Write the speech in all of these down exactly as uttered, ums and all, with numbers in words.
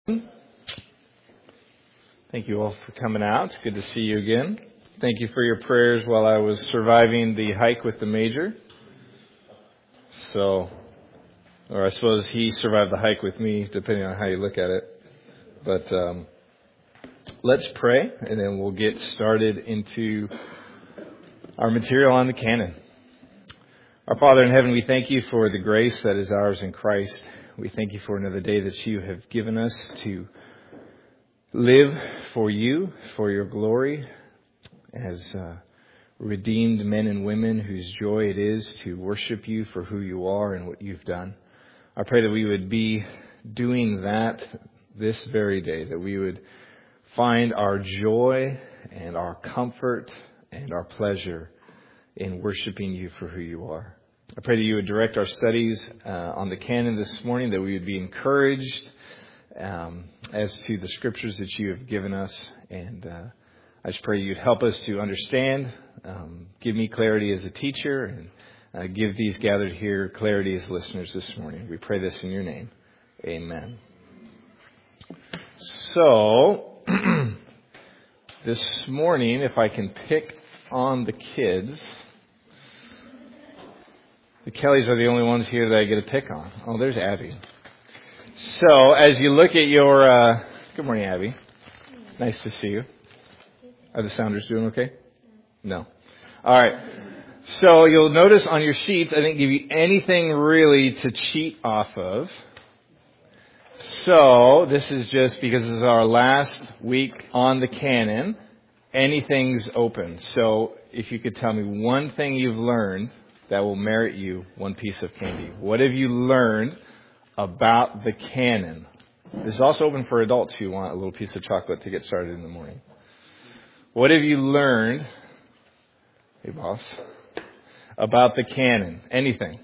Thank you all for coming out. It's good to see you again. Thank you for your prayers while I was surviving the hike with the Major. So, or I suppose he survived the hike with me, depending on how you look at it. But um, let's pray, and then we'll get started into our material on the canon. Our Father in heaven, we thank you for the grace that is ours in Christ. We thank you for another day that you have given us to live for you, for your glory, as uh, redeemed men and women whose joy it is to worship you for who you are and what you've done. I pray that we would be doing that this very day, that we would find our joy and our comfort and our pleasure in worshiping you for who you are. I pray that you would direct our studies uh, on the canon this morning, that we would be encouraged um, as to the scriptures that you have given us. And uh, I just pray you'd help us to understand, um, give me clarity as a teacher, and uh, give these gathered here clarity as listeners this morning. We pray this in your name. Amen. So, this morning, if I can pick on the kids... The Kellys are the only ones here that I get to pick on. Oh, there's Abby. So, as you look at your... Uh, good morning, Abby. Nice to see you. Are the Sounders doing okay? No. All right. So, you'll notice on your sheets, I didn't give you anything really to cheat off of. So, this is just because this is our last week on the canon. Anything's open. So, if you could tell me one thing you've learned that will merit you one piece of candy. What have you learned about the canon? This is also open for adults who want a little piece of chocolate to get started in the morning. What have you learned, hey boss, about the canon? Anything?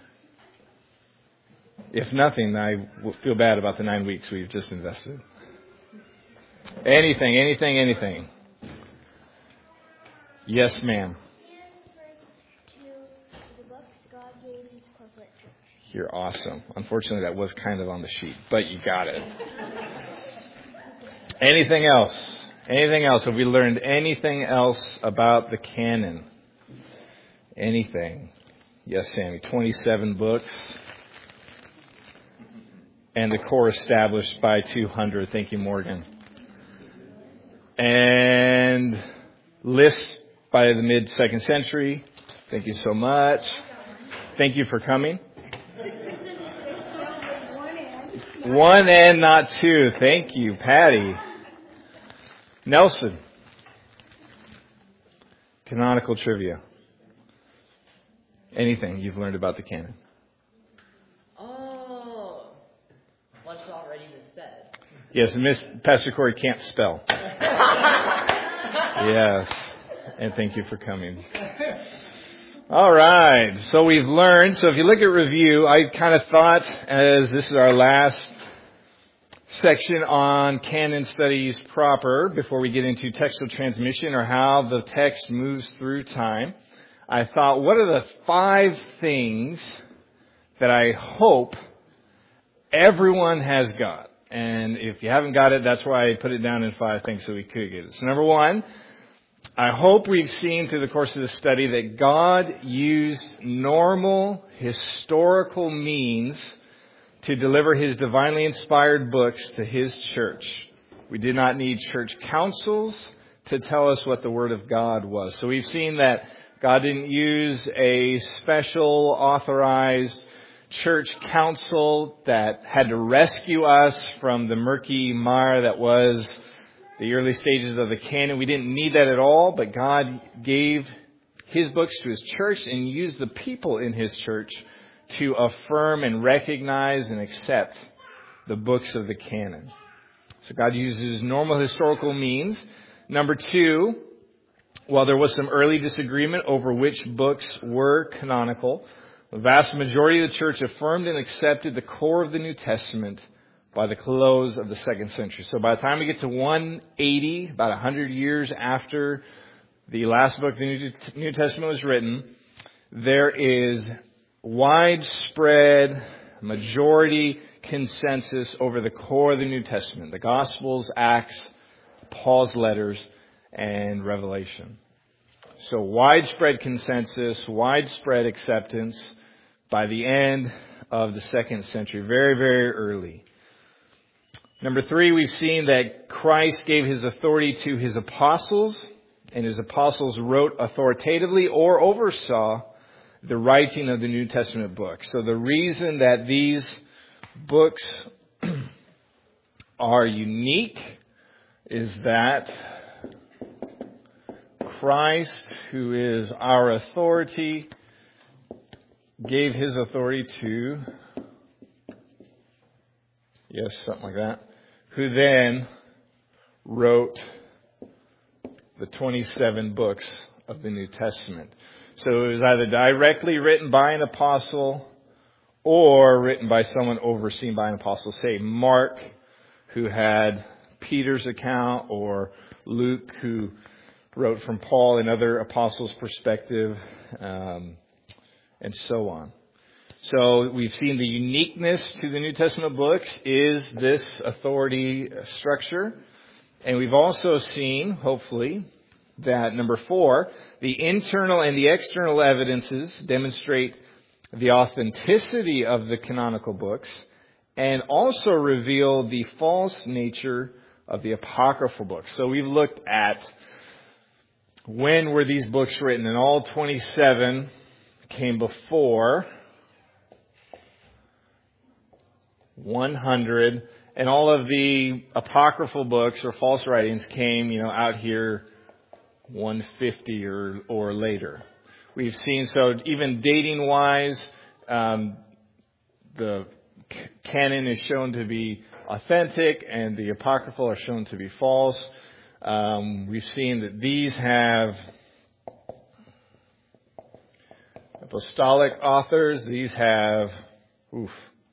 If nothing, I feel bad about the nine weeks we've just invested. Anything, anything, anything. Yes, ma'am. You're awesome. Unfortunately, that was kind of on the sheet, but you got it. Anything else? Anything else? Have we learned anything else about the canon? Anything? Yes, Sammy. twenty-seven books. And the core established by two hundred. Thank you, Morgan. And list by the mid-second century. Thank you so much. Thank you for coming. One and not two. Thank you, Patty. Nelson. Canonical trivia. Anything you've learned about the canon? Oh, what's already been said. Yes, Miss Pastor Corey can't spell. Yes, and thank you for coming. All right, so we've learned. So if you look at review, I kind of thought, as this is our last section on canon studies proper, before we get into textual transmission or how the text moves through time, I thought, what are the five things that I hope everyone has got? And if you haven't got it, that's why I put it down in five things so we could get it. So number one, I hope we've seen through the course of the study that God used normal historical means to deliver His divinely inspired books to His church. We did not need church councils to tell us what the Word of God was. So we've seen that God didn't use a special authorized church council that had to rescue us from the murky mire that was the early stages of the canon. We didn't need that at all, but God gave His books to His church and used the people in His church to affirm and recognize and accept the books of the canon. So God uses normal historical means. Number two, while there was some early disagreement over which books were canonical, the vast majority of the church affirmed and accepted the core of the New Testament by the close of the second century. So by the time we get to one eighty, about one hundred years after the last book of the New Testament was written, there is widespread, majority, consensus over the core of the New Testament, the Gospels, Acts, Paul's letters, and Revelation. So widespread consensus, widespread acceptance by the end of the second century, very, very early. Number three, we've seen that Christ gave his authority to his apostles, and his apostles wrote authoritatively or oversaw the writing of the New Testament books. So the reason that these books are unique is that Christ, who is our authority, gave his authority to, yes, something like that, who then wrote the twenty-seven books of the New Testament. So it was either directly written by an apostle or written by someone overseen by an apostle. Say Mark, who had Peter's account, or Luke, who wrote from Paul and other apostles' perspective, um, and so on. So we've seen the uniqueness to the New Testament books is this authority structure. And we've also seen, hopefully, that number four, the internal and the external evidences demonstrate the authenticity of the canonical books and also reveal the false nature of the apocryphal books. So we've looked at when were these books written, and all twenty-seven came before one hundred, and all of the apocryphal books or false writings came, you know, out here one fifty or or later. We've seen, so even dating wise, um, the c- canon is shown to be authentic, and the apocryphal are shown to be false. Um, we've seen that these have apostolic authors. These have, oof,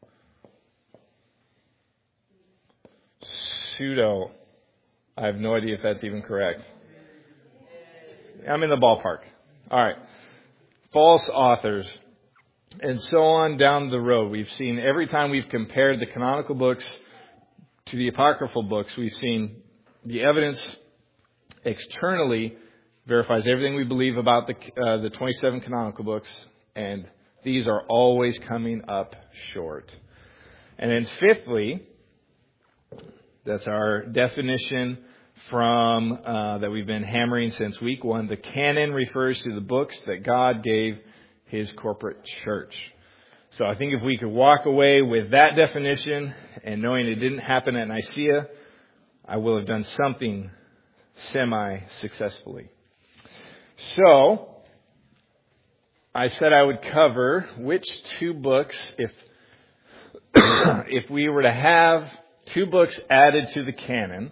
pseudo. I have no idea if that's even correct. I'm in the ballpark. All right. False authors. And so on down the road. We've seen every time we've compared the canonical books to the apocryphal books, we've seen the evidence externally verifies everything we believe about the uh, the twenty-seven canonical books, and these are always coming up short. And then fifthly, that's our definition from uh, that we've been hammering since week one. The canon refers to the books that God gave his corporate church. So I think if we could walk away with that definition and knowing it didn't happen at Nicaea, I will have done something semi-successfully. So I said I would cover which two books, if if we were to have two books added to the canon,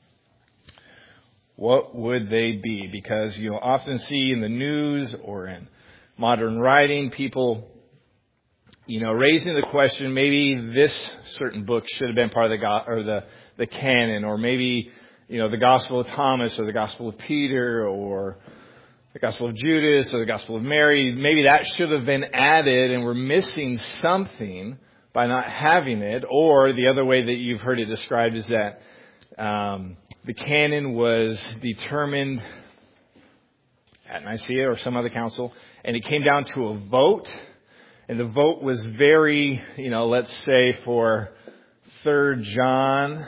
what would they be? Because you'll often see in the news or in modern writing, people, you know, raising the question, maybe this certain book should have been part of the go- or the, the canon, or maybe, you know, the Gospel of Thomas or the Gospel of Peter or the Gospel of Judas or the Gospel of Mary. Maybe that should have been added and we're missing something by not having it. Or the other way that you've heard it described is that um, the canon was determined at Nicaea or some other council, and it came down to a vote. And the vote was very, you know, let's say for Third John,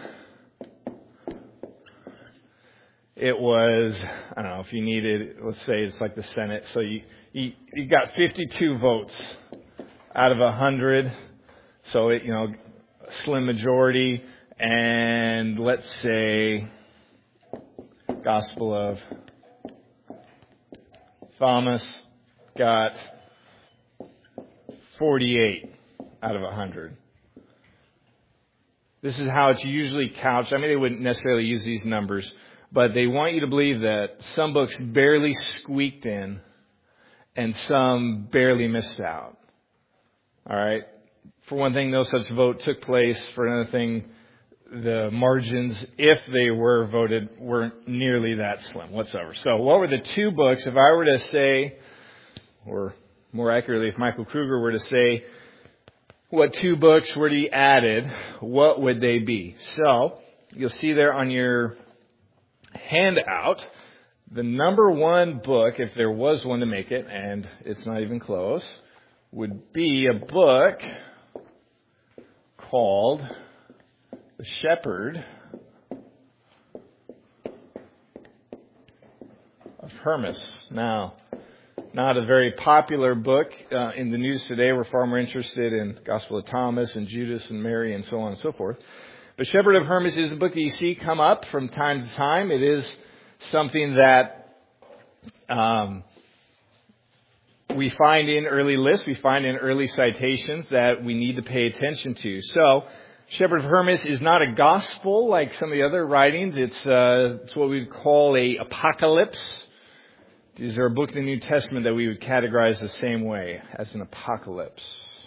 it was, I don't know if you needed, let's say it's like the Senate. So you, you, you got fifty-two votes out of one hundred. So it, you know, a slim majority. And let's say Gospel of Thomas got forty-eight out of one hundred. This is how it's usually couched. I mean, they wouldn't necessarily use these numbers, but they want you to believe that some books barely squeaked in and some barely missed out. All right. For one thing, no such vote took place. For another thing, the margins, if they were voted, weren't nearly that slim whatsoever. So what were the two books, if I were to say, or more accurately, if Michael Kruger were to say, what two books were to be added, what would they be? So, you'll see there on your handout, the number one book, if there was one to make it, and it's not even close, would be a book called The Shepherd of Hermas. Now, not a very popular book uh, in the news today. We're far more interested in Gospel of Thomas and Judas and Mary and so on and so forth. But Shepherd of Hermas is a book that you see come up from time to time. It is something that um, we find in early lists, we find in early citations that we need to pay attention to. So, Shepherd of Hermas is not a gospel like some of the other writings. It's, uh, it's what we would call a apocalypse. Is there a book in the New Testament that we would categorize the same way as an apocalypse?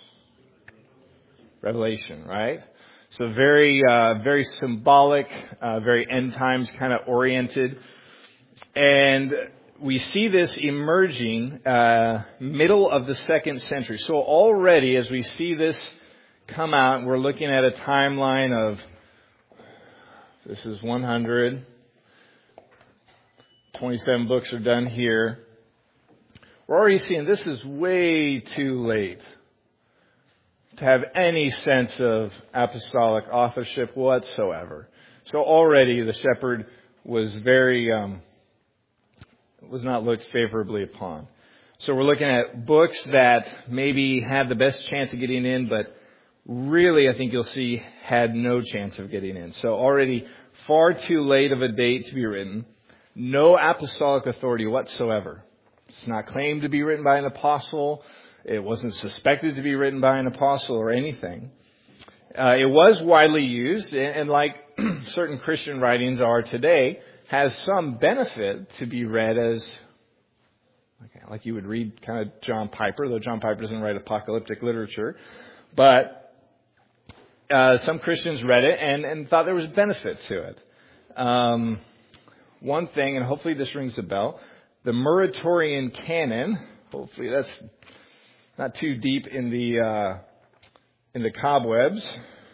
Revelation, right? So very, uh, very symbolic, uh, very end times kind of oriented. And we see this emerging, uh, middle of the second century. So already as we see this come out, we're looking at a timeline of, this is one hundred. twenty-seven books are done here. We're already seeing this is way too late to have any sense of apostolic authorship whatsoever. So already the shepherd was very, um, was not looked favorably upon. So we're looking at books that maybe had the best chance of getting in, but really I think you'll see had no chance of getting in. So already far too late of a date to be written. No apostolic authority whatsoever. It's not claimed to be written by an apostle. It wasn't suspected to be written by an apostle or anything. Uh, it was widely used, and, and like certain Christian writings are today, has some benefit to be read as, okay, like you would read kind of John Piper, though John Piper doesn't write apocalyptic literature. But uh, some Christians read it and, and thought there was benefit to it. Um... One thing, and hopefully this rings a bell, the Muratorian canon, hopefully that's not too deep in the uh, in the cobwebs.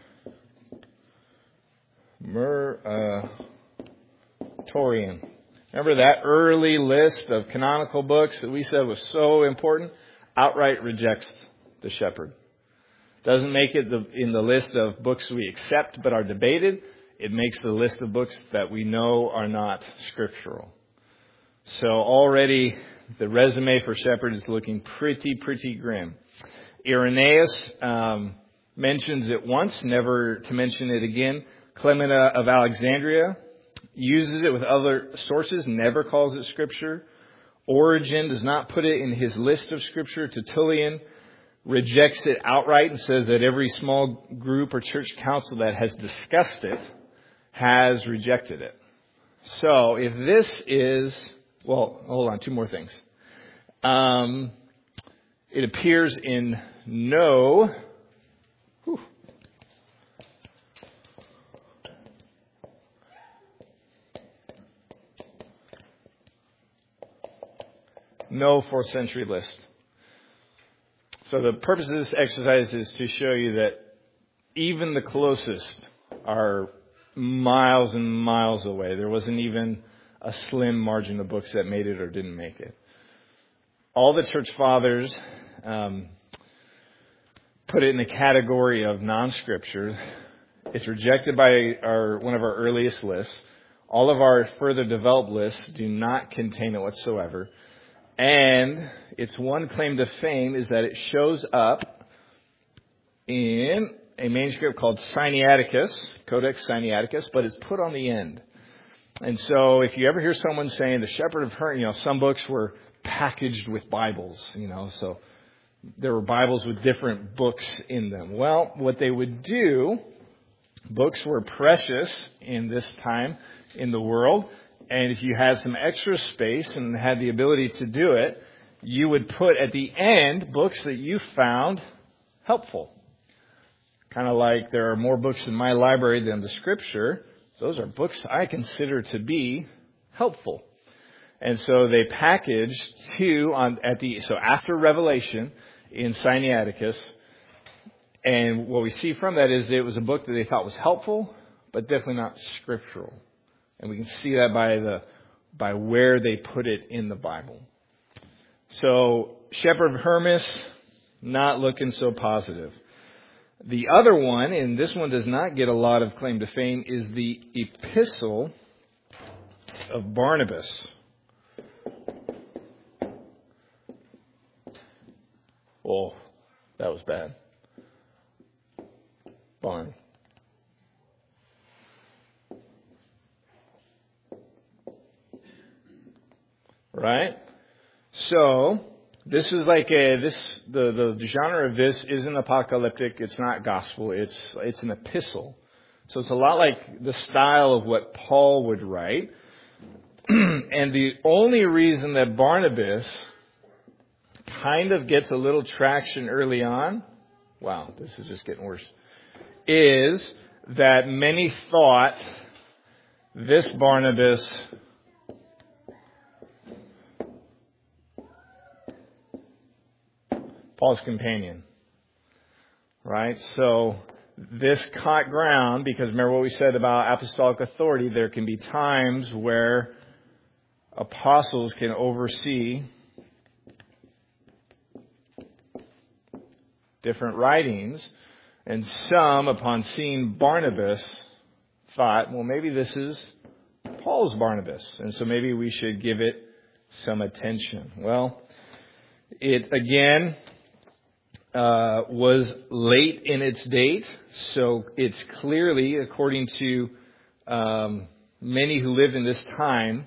Muratorian. Remember that early list of canonical books that we said was so important? Outright rejects the shepherd. Doesn't make it the, in the list of books we accept but are debated. It makes the list of books that we know are not scriptural. So already the resume for Shepherd is looking pretty, pretty grim. Irenaeus um, mentions it once, never to mention it again. Clement of Alexandria uses it with other sources, never calls it scripture. Origen does not put it in his list of scripture. Tertullian rejects it outright and says that every small group or church council that has discussed it has rejected it. So if this is, well, hold on, two more things. Um, it appears in no, whew, no fourth century list. So the purpose of this exercise is to show you that even the closest are miles and miles away. There wasn't even a slim margin of books that made it or didn't make it. All the church fathers um, put it in the category of non-scripture. It's rejected by our one of our earliest lists. All of our further developed lists do not contain it whatsoever. And its one claim to fame is that it shows up in a manuscript called Sinaiticus, Codex Sinaiticus, but it's put on the end. And so if you ever hear someone saying the Shepherd of Hermas, you know, some books were packaged with Bibles, you know, so there were Bibles with different books in them. Well, what they would do, books were precious in this time in the world. And if you had some extra space and had the ability to do it, you would put at the end books that you found helpful. Kind of like there are more books in my library than the scripture. Those are books I consider to be helpful. And so they packaged two on at the so after Revelation in Sinaiticus, And what we see from that is it was a book that they thought was helpful, but definitely not scriptural. And we can see that by the by where they put it in the Bible. So, Shepherd of Hermas, not looking so positive. The other one, and this one does not get a lot of claim to fame, is the Epistle of Barnabas. Oh, that was bad. Barn. Right? So, this is like a, this, the, the genre of this isn't apocalyptic, it's not gospel, it's, it's an epistle. So it's a lot like the style of what Paul would write. And the only reason that Barnabas kind of gets a little traction early on, wow, this is just getting worse, is that many thought this Barnabas Paul's companion. Right? So this caught ground because remember what we said about apostolic authority. There can be times where apostles can oversee different writings. And some, upon seeing Barnabas, thought, well, maybe this is Paul's Barnabas. And so maybe we should give it some attention. Well, it again uh, was late in its date. So it's clearly, according to um, many who lived in this time,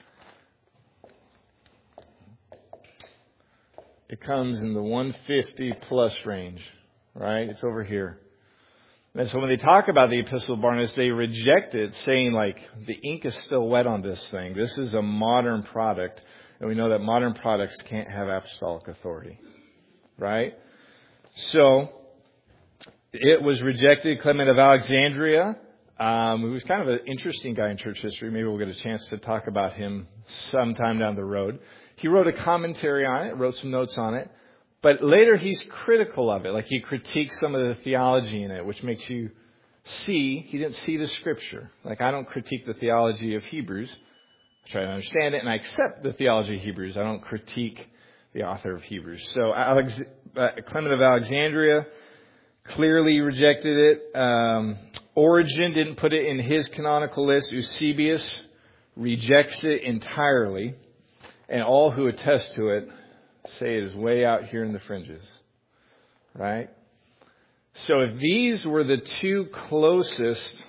it comes in the one fifty plus range. Right? It's over here. And so when they talk about the Epistle of Barnabas, they reject it, saying like, the ink is still wet on this thing. This is a modern product. And we know that modern products can't have apostolic authority. Right? So, it was rejected. Clement of Alexandria, um, who was kind of an interesting guy in church history. Maybe we'll get a chance to talk about him sometime down the road. He wrote a commentary on it, wrote some notes on it. But later he's critical of it. Like he critiques some of the theology in it, which makes you see, he didn't see the scripture. Like I don't critique the theology of Hebrews. I try to understand it and I accept the theology of Hebrews. I don't critique the author of Hebrews. So Alex, uh, Clement of Alexandria clearly rejected it. Um, Origen didn't put it in his canonical list. Eusebius rejects it entirely. And all who attest to it say it is way out here in the fringes. Right? So if these were the two closest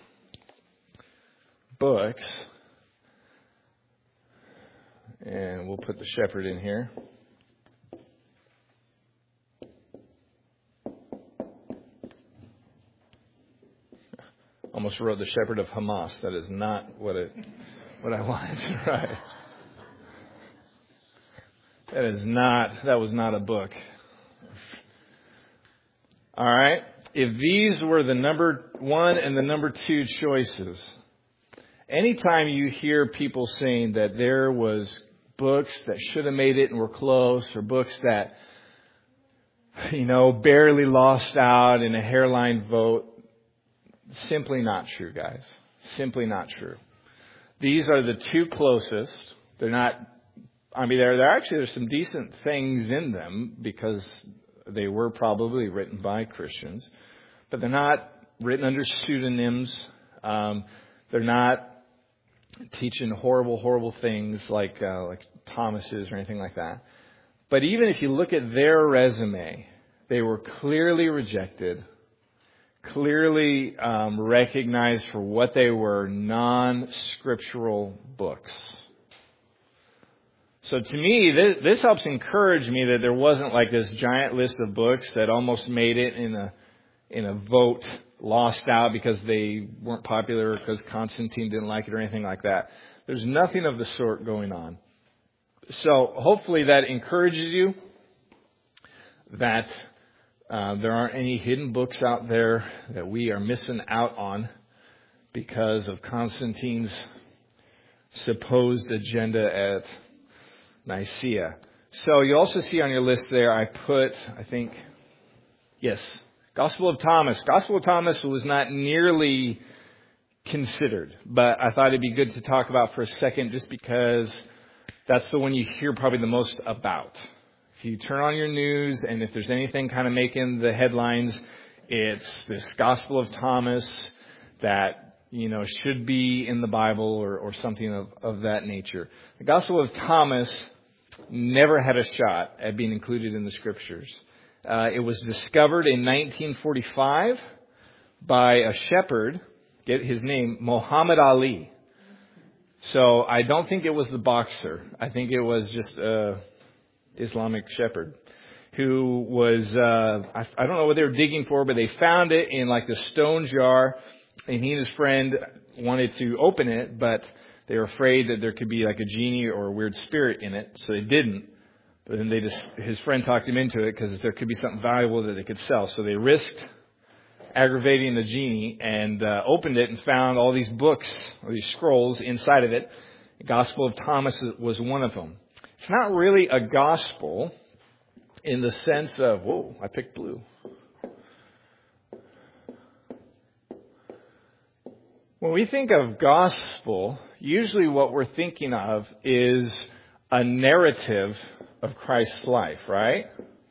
books, and we'll put the Shepherd in here. Almost wrote the Shepherd of Hamas. That is not what it what I wanted. Right? That is not, that was not a book. All right. If these were the number one and the number two choices, anytime you hear people saying that there was books that should have made it and were close, or books that, you know, barely lost out in a hairline vote, simply not true, guys. Simply not true. These are the two closest. They're not, I mean, there, there actually, there's some decent things in them because they were probably written by Christians, but they're not written under pseudonyms. Um, they're not teaching horrible, horrible things like, uh, like Thomas's or anything like that. But even if you look at their resume, they were clearly rejected, clearly um, recognized for what they were, non-scriptural books. So to me, this, this helps encourage me that there wasn't like this giant list of books that almost made it in a in a vote, lost out because they weren't popular, because Constantine didn't like it or anything like that. There's nothing of the sort going on. So hopefully that encourages you that uh, there aren't any hidden books out there that we are missing out on because of Constantine's supposed agenda at Nicaea. So you also see on your list there, I put, I think, yes, Gospel of Thomas. Gospel of Thomas was not nearly considered, but I thought it'd be good to talk about for a second just because that's the one you hear probably the most about. If you turn on your news and if there's anything kind of making the headlines, it's this Gospel of Thomas that, you know, should be in the Bible or, or something of, of that nature. The Gospel of Thomas never had a shot at being included in the Scriptures. Uh, it was discovered in nineteen forty-five by a shepherd, get his name, Muhammad Ali. So I don't think it was the boxer. I think it was just a Islamic shepherd who was, uh, I, I don't know what they were digging for, but they found it in like the stone jar, and he and his friend wanted to open it, but they were afraid that there could be like a genie or a weird spirit in it, so they didn't. But then they just, his friend talked him into it because there could be something valuable that they could sell. So they risked aggravating the genie and uh, opened it and found all these books, or these scrolls inside of it. The Gospel of Thomas was one of them. It's not really a gospel in the sense of, whoa, I picked blue. When we think of gospel, usually what we're thinking of is a narrative of Christ's life, right?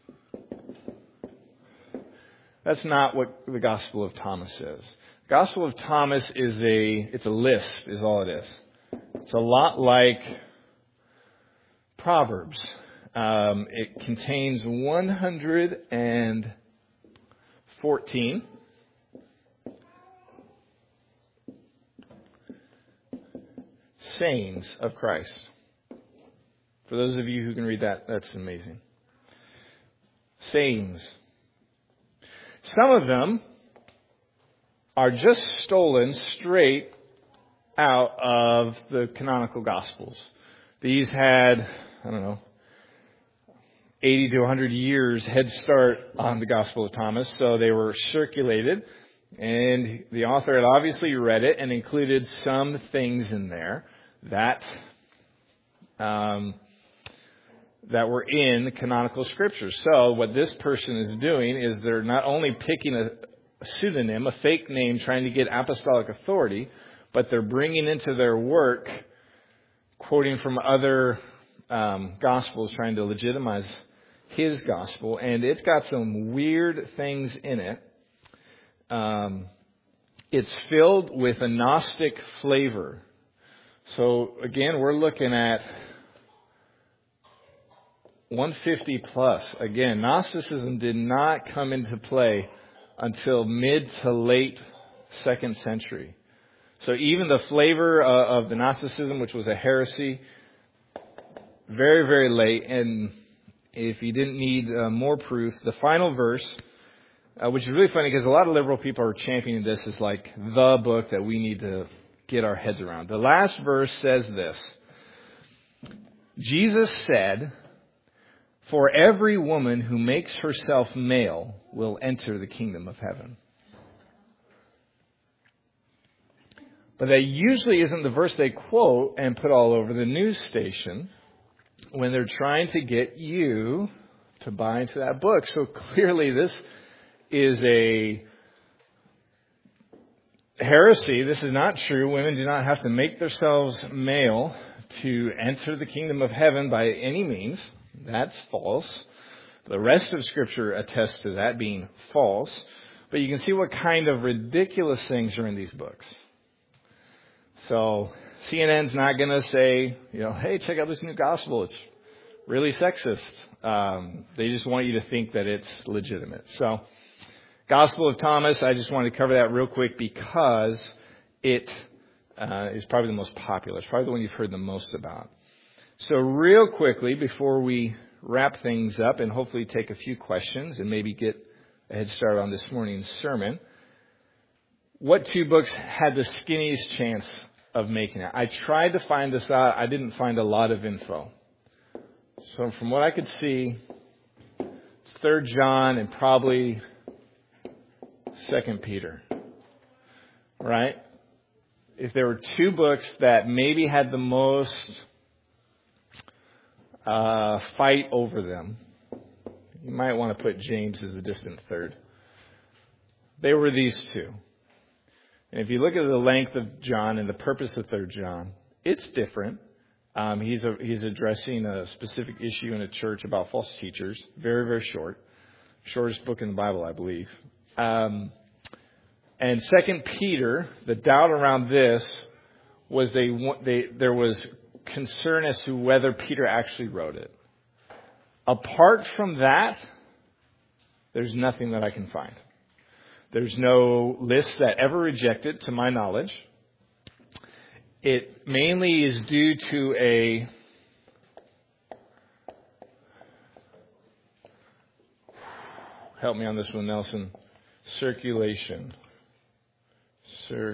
That's not what the Gospel of Thomas is. The Gospel of Thomas is a, it's a list, is all it is. It's a lot like Proverbs. Um, it contains one hundred fourteen sayings of Christ. For those of you who can read that, that's amazing. Sayings. Some of them are just stolen straight out of the canonical Gospels. These had, I don't know, eighty to one hundred years head start on the Gospel of Thomas, so they were circulated, and the author had obviously read it and included some things in there that um, that were in the canonical scriptures. So what this person is doing is they're not only picking a, a pseudonym, a fake name, trying to get apostolic authority, but they're bringing into their work, quoting from other um, gospels, trying to legitimize his gospel. And it's got some weird things in it. Um, it's filled with a Gnostic flavor. So again, we're looking at one fifty plus. Again, Gnosticism did not come into play until mid to late second century. So even the flavor uh, of the Gnosticism, which was a heresy, very, very late. And if you didn't need uh, more proof, the final verse, uh, which is really funny because a lot of liberal people are championing this as like the book that we need to get our heads around. The last verse says this: Jesus said, "For every woman who makes herself male will enter the kingdom of heaven." But that usually isn't the verse they quote and put all over the news station when they're trying to get you to buy into that book. So clearly this is a heresy. This is not true. Women do not have to make themselves male to enter the kingdom of heaven by any means. That's false. The rest of Scripture attests to that being false. But you can see what kind of ridiculous things are in these books. So C N N's not going to say, you know, hey, check out this new gospel. It's really sexist. Um, they just want you to think that it's legitimate. So Gospel of Thomas, I just wanted to cover that real quick because it uh, is probably the most popular. It's probably the one you've heard the most about. So real quickly, before we wrap things up and hopefully take a few questions and maybe get a head start on this morning's sermon, what two books had the skinniest chance of making it? I tried to find this out. I didn't find a lot of info. So from what I could see, it's Third John and probably Second Peter. Right? If there were two books that maybe had the most uh, fight over them, you might want to put James as a distant third. they were these two. And if you look at the length of John and the purpose of Third John, it's different. Um, he's a, he's addressing a specific issue in a church about false teachers. Very, very short. Shortest book in the Bible, I believe. Um, and Second Peter, the doubt around this was they, they there was concern as to whether Peter actually wrote it. Apart from that, there's nothing that I can find. There's no list that ever rejected, to my knowledge. It mainly is due to a help me on this one, Nelson. Circulation. Sir.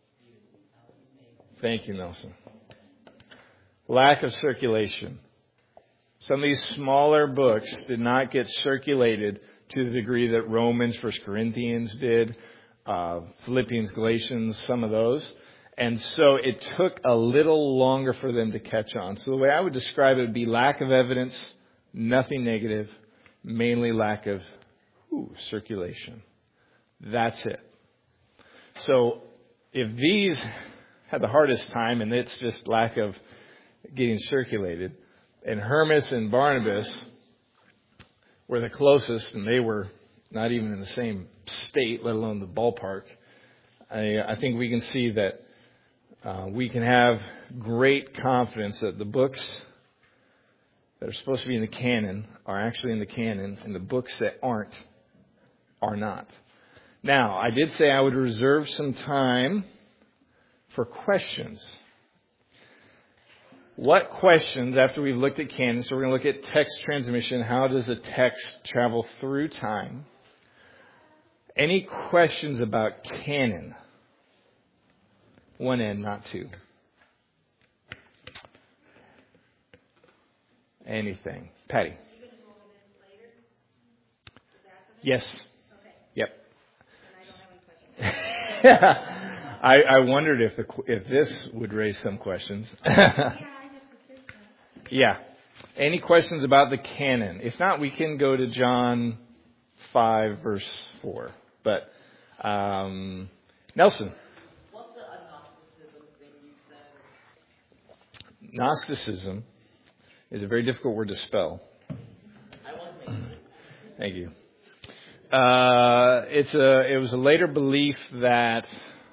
Thank you, Nelson. Lack of circulation. Some of these smaller books did not get circulated to the degree that Romans, First Corinthians did, uh, Philippians, Galatians, some of those. And so it took a little longer for them to catch on. So the way I would describe it would be lack of evidence, nothing negative, mainly lack of ooh, circulation. That's it. So if these had the hardest time and it's just lack of getting circulated, and Hermas and Barnabas were the closest, and they were not even in the same state, let alone the ballpark, I, I think we can see that uh, we can have great confidence that the books that are supposed to be in the canon are actually in the canon, and the books that aren't are not. Now, I did say I would reserve some time for questions. What questions, after we've looked at canon, so we're going to look at text transmission, how does a text travel through time? Any questions about canon? One end, not two. Anything. Patty? Yes. Okay. Yep. And I don't have any questions. I, I wondered if the, if this would raise some questions. Yeah, I just assumed that. Yeah. Any questions about the canon? If not, we can go to John five, verse four. But, um, Nelson. What's the agnosticism thing you said? Gnosticism is a very difficult word to spell. I was making it. Thank you. Uh, it's a, it was a later belief that,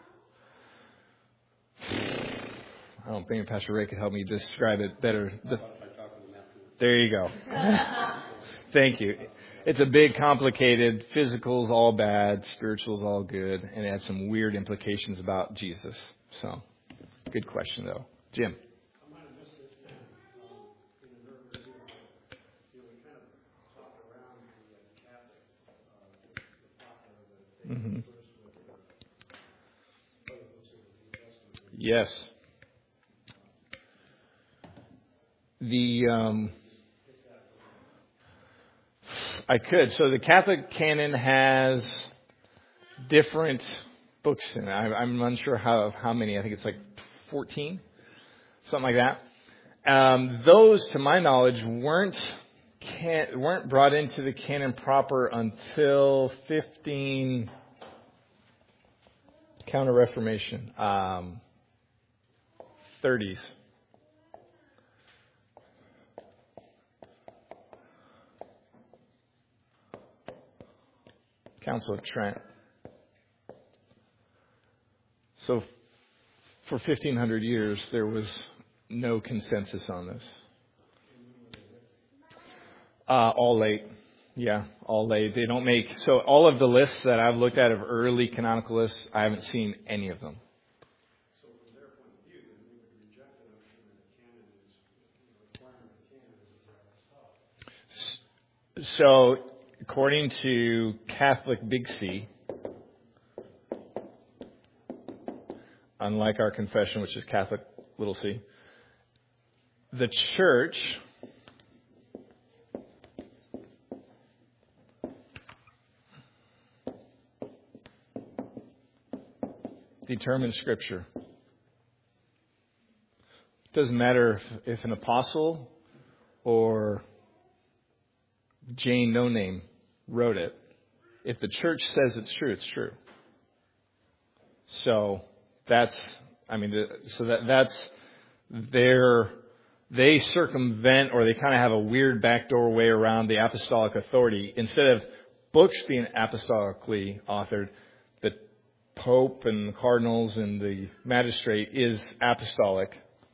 I don't think Pastor Ray could help me describe it better. The, there you go. Thank you. It's a big, complicated, physical's all bad, spiritual's all good, and it had some weird implications about Jesus. So, good question though. Jim. Mm-hmm. Yes. The um, I could. So the Catholic canon has different books in it. I, I'm unsure how how many. I think it's like fourteen, something like that. Um, those, to my knowledge, weren't can, weren't brought into the canon proper until fifteen Counter Reformation, um, thirties. Council of Trent. So for fifteen hundred years, there was no consensus on this. Uh, all late. Yeah, all late. They don't make... So all of the lists that I've looked at of early canonical lists, I haven't seen any of them. So from their point of view, then we would reject the notion that the canon is, the requirement of the canon is a stuff. So according to Catholic Big C, unlike our confession, which is Catholic little c, the church determines Scripture. It doesn't matter if, if an apostle or Jane No Name wrote it. If the church says it's true, it's true. So that's, I mean, so that that's their, they circumvent, or they kind of have a weird backdoor way around the apostolic authority. Instead of books being apostolically authored, the Pope and the cardinals and the magistrate is apostolic.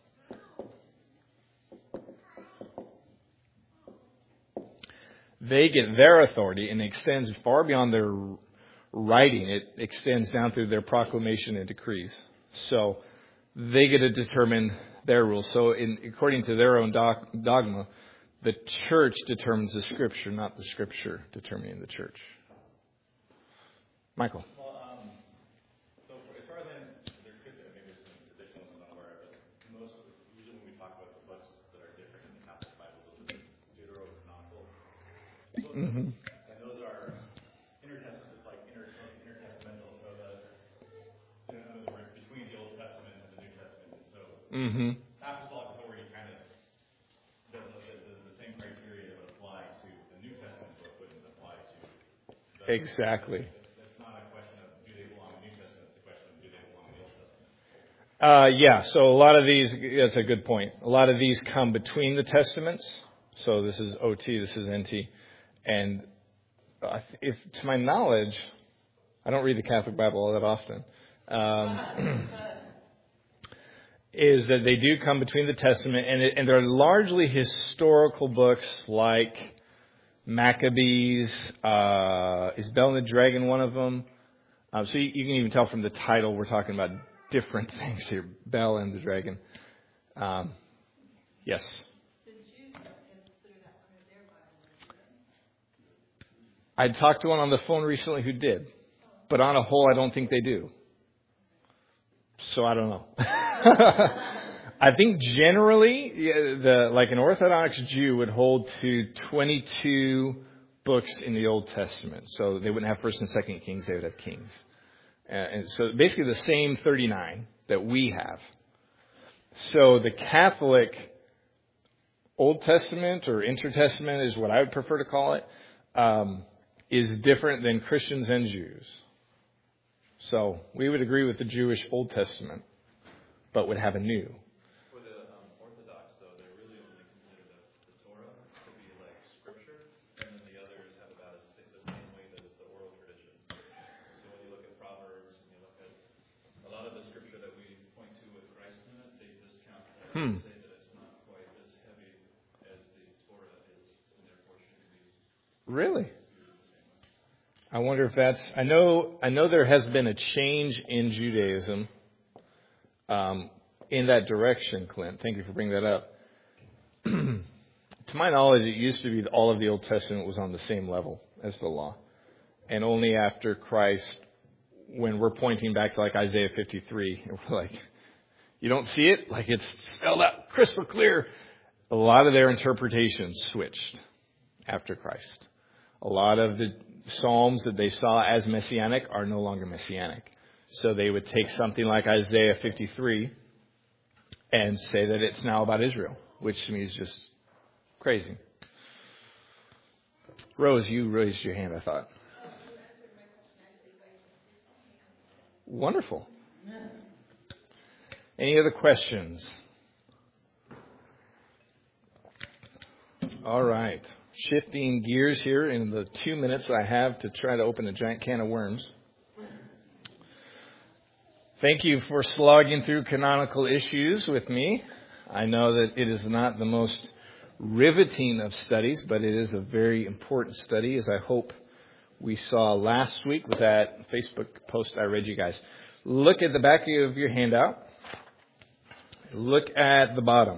They get their authority, and it extends far beyond their writing. It extends down through their proclamation and decrees. So they get to determine their rules. So in, according to their own doc, dogma, the church determines the Scripture, not the Scripture determining the church. Michael. Well, um, so as far as I there could be, maybe there's some traditionalism I'm not aware of, but most, usually when we talk about the books that are different in the Catholic Bible, those are deuterocanonical. So, Mm-hmm. and those are intertestamental, like inter, intertestamental, so the, in other words, between the Old Testament and the New Testament. So Mm-hmm. apostolic authority kind of does the, the, the same criteria that would apply to the New Testament, but wouldn't apply to the Exactly. It's not a question of do they belong in the New Testament, it's a question of do they belong in the Old Testament. Uh, yeah, so a lot of these, that's a good point. A lot of these come between the testaments. So this is O T, this is N T. And uh, if, to my knowledge, I don't read the Catholic Bible all that often, um, is that they do come between the Testament, and, it, and they're largely historical books like Maccabees, uh, is Bell and the Dragon one of them? Um, so you, you can even tell from the title we're talking about different things here. Bell and the Dragon. Um, yes. The Jews don't consider that one of their Bibles. I talked to one on the phone recently who did, but on a whole, I don't think they do. So I don't know. I think generally, the like an Orthodox Jew would hold to twenty-two books in the Old Testament. So they wouldn't have First and Second Kings; they would have Kings. Uh, and so basically the same thirty-nine that we have. So the Catholic Old Testament or Intertestament is what I would prefer to call it, um, is different than Christians and Jews. So we would agree with the Jewish Old Testament, but would have a new. For the um, Orthodox, though, they really only consider the, the Torah to be like Scripture, and then the others have about as, the same weight as the oral tradition. So when you look at Proverbs and you look at a lot of the Scripture that we point to with Christ in it, they discount that Hmm. and say that it's not quite as heavy as the Torah is, and therefore should be. Really? I wonder if that's, I know, I know there has been a change in Judaism, um, in that direction, Clint. Thank you for bringing that up. To my knowledge, it used to be that all of the Old Testament was on the same level as the law. And only after Christ, when we're pointing back to like Isaiah fifty-three, and we're like, you don't see it? Like it's spelled out crystal clear. A lot of their interpretations switched after Christ. A lot of the Psalms that they saw as messianic are no longer messianic. So they would take something like Isaiah fifty-three and say that it's now about Israel, which to me is just crazy. Rose, you raised your hand, I thought. Wonderful. Any other questions? All right. Shifting gears here in the two minutes I have to try to open a giant can of worms. Thank you for slogging through canonical issues with me. I know that it is not the most riveting of studies, but it is a very important study, as I hope we saw last week with that Facebook post I read you guys. Look at the back of your handout. Look at the bottom.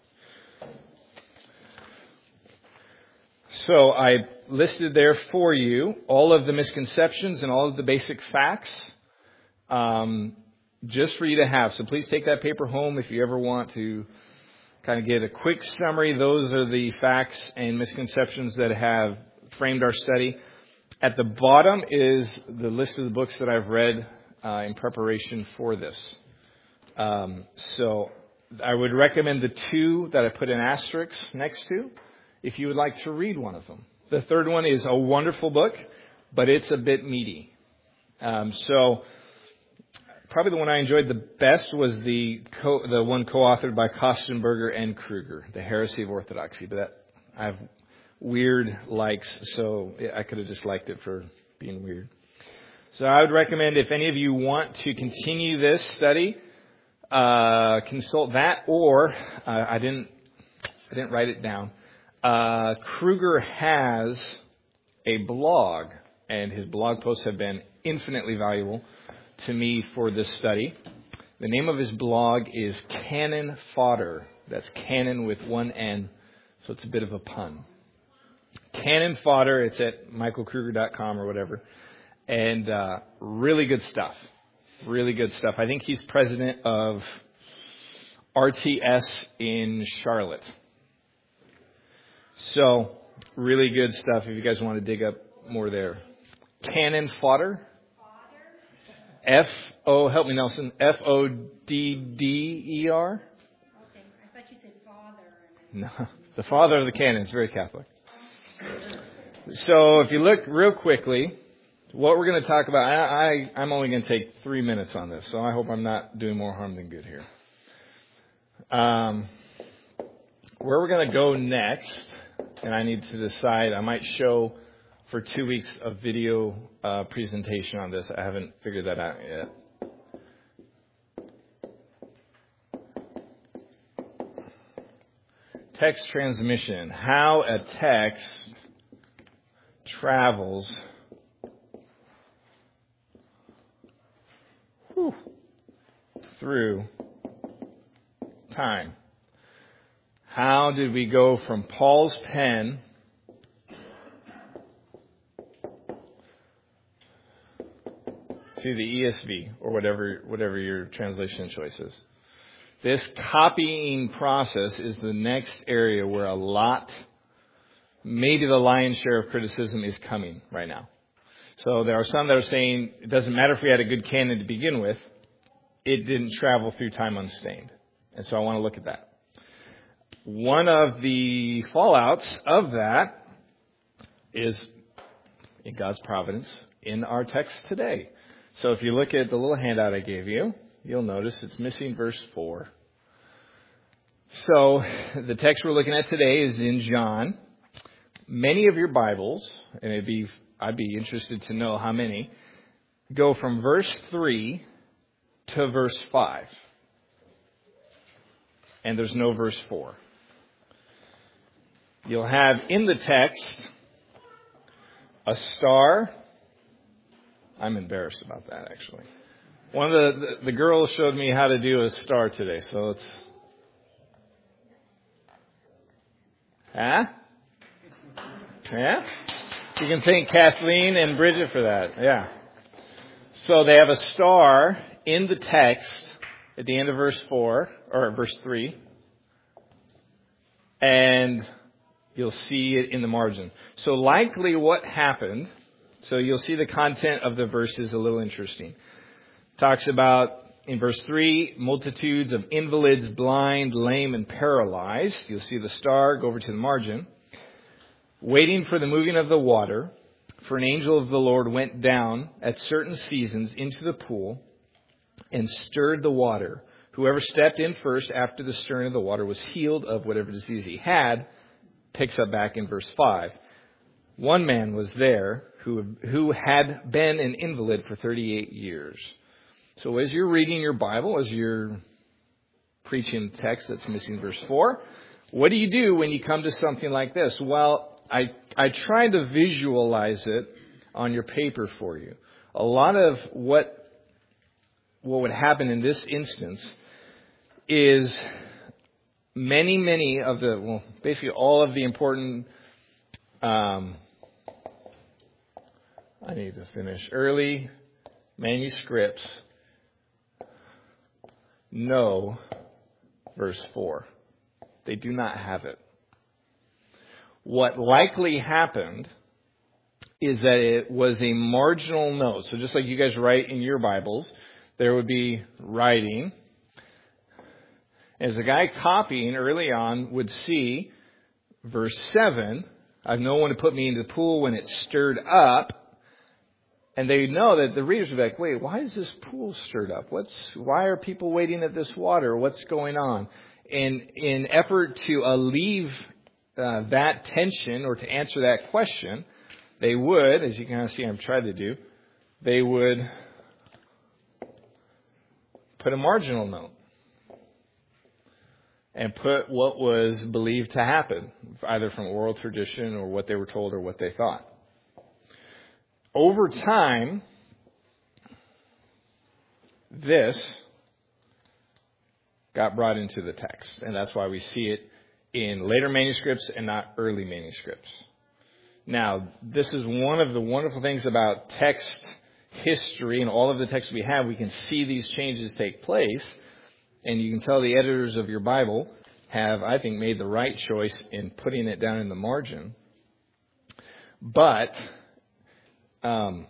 So I listed there for you all of the misconceptions and all of the basic facts, um, just for you to have. So please take that paper home if you ever want to kind of get a quick summary. Those are the facts and misconceptions that have framed our study. At the bottom is the list of the books that I've read uh, in preparation for this. Um, so I would recommend the two that I put an asterisk next to, if you would like to read one of them. The third one is a wonderful book, but it's a bit meaty. Um, so probably the one I enjoyed the best was the co- the one co-authored by Kostenberger and Kruger, The Heresy of Orthodoxy. But that, I have weird likes, so I could have just liked it for being weird. So I would recommend, if any of you want to continue this study, uh, consult that, or uh, I didn't I didn't write it down. Uh, Kruger has a blog, and his blog posts have been infinitely valuable to me for this study. The name of his blog is Canon Fodder. That's canon with one N, so it's a bit of a pun. Canon Fodder. It's at michael kruger dot com or whatever. And uh, really good stuff. Really good stuff. I think he's president of R T S in Charlotte. So, really good stuff if you guys want to dig up more there. Canon Fodder. F O, help me Nelson, F O D D E R? Okay, I thought you said father. No, the father of the canon is very Catholic. So if you look real quickly, what we're going to talk about, I, I, I'm only going to take three minutes on this, so I hope I'm not doing more harm than good here. Um, where we're going to go next, and I need to decide, I might show for two weeks a video uh, presentation on this. I haven't figured that out yet. Text transmission, how a text travels whew, through time. How did we go from Paul's pen to the E S V or whatever whatever your translation choice is? This copying process is the next area where a lot, maybe the lion's share of criticism is coming right now. So there are some that are saying it doesn't matter if we had a good canon to begin with, it didn't travel through time unstained. And so I want to look at that. One of the fallouts of that is, in God's providence, in our text today. So if you look at the little handout I gave you, you'll notice it's missing verse four. So the text we're looking at today is in John. Many of your Bibles, and it'd be, I'd be interested to know how many, go from verse three to verse five. And there's no verse four. You'll have in the text a star. I'm embarrassed about that, actually. One of the, the, the girls showed me how to do a star today, so it's... Huh? Yeah? You can thank Kathleen and Bridget for that. Yeah. So they have a star in the text at the end of verse four, or verse three. And you'll see it in the margin. So likely what happened, so you'll see the content of the verse is a little interesting. Talks about, in verse three, multitudes of invalids, blind, lame, and paralyzed. You'll see the star, go over to the margin. Waiting for the moving of the water, for an angel of the Lord went down at certain seasons into the pool and stirred the water. Whoever stepped in first after the stirring of the water was healed of whatever disease he had. Picks up back in verse five. One man was there who, who had been an invalid for thirty-eight years. So as you're reading your Bible, as you're preaching the text that's missing verse four, what do you do when you come to something like this? Well, I, I tried to visualize it on your paper for you. A lot of what, what would happen in this instance is many, many of the, well, basically all of the important, um, I need to finish, early manuscripts know verse four. They do not have it. What likely happened is that it was a marginal note. So just like you guys write in your Bibles, there would be writing. As a guy copying early on would see verse seven, I've no one to put me into the pool when it stirred up. And they know that the readers are like, wait, why is this pool stirred up? What's, why are people waiting at this water? What's going on? And in effort to alleviate uh, that tension or to answer that question, they would, as you can kind of see I'm trying to do, they would put a marginal note and put what was believed to happen, either from oral tradition or what they were told or what they thought. Over time, this got brought into the text, and that's why we see it in later manuscripts and not early manuscripts. Now, this is one of the wonderful things about text history and all of the texts we have. We can see these changes take place, and you can tell the editors of your Bible have, I think, made the right choice in putting it down in the margin. But um,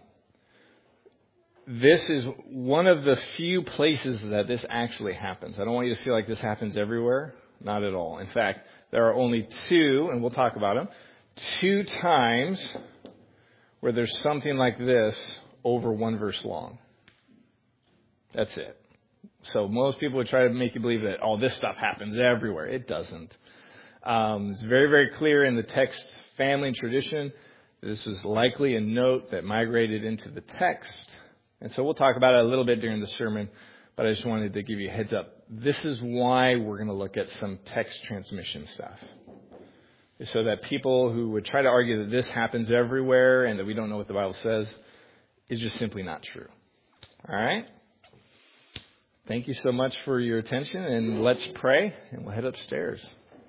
this is one of the few places that this actually happens. I don't want you to feel like this happens everywhere. Not at all. In fact, there are only two, and we'll talk about them, two times where there's something like this over one verse long. That's it. So most people would try to make you believe that all this stuff happens everywhere. It doesn't. Um, it's very, very clear in the text family and tradition. This was likely a note that migrated into the text. And so we'll talk about it a little bit during the sermon, but I just wanted to give you a heads up. This is why we're going to look at some text transmission stuff. So that people who would try to argue that this happens everywhere and that we don't know what the Bible says is just simply not true. All right? Thank you so much for your attention, and let's pray, and we'll head upstairs.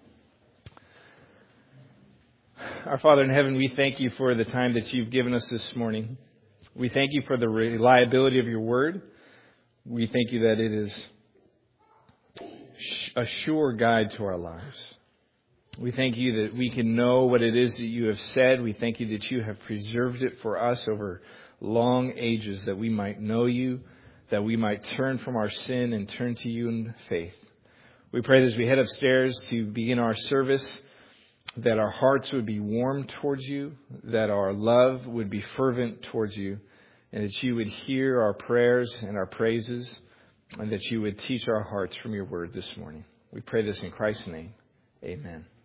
Our Father in heaven, we thank you for the time that you've given us this morning. We thank you for the reliability of your word. We thank you that it is a sure guide to our lives. We thank you that we can know what it is that you have said. We thank you that you have preserved it for us over long ages, that we might know you, that we might turn from our sin and turn to you in faith. We pray that as we head upstairs to begin our service, that our hearts would be warm towards you, that our love would be fervent towards you, and that you would hear our prayers and our praises, and that you would teach our hearts from your word this morning. We pray this in Christ's name. Amen.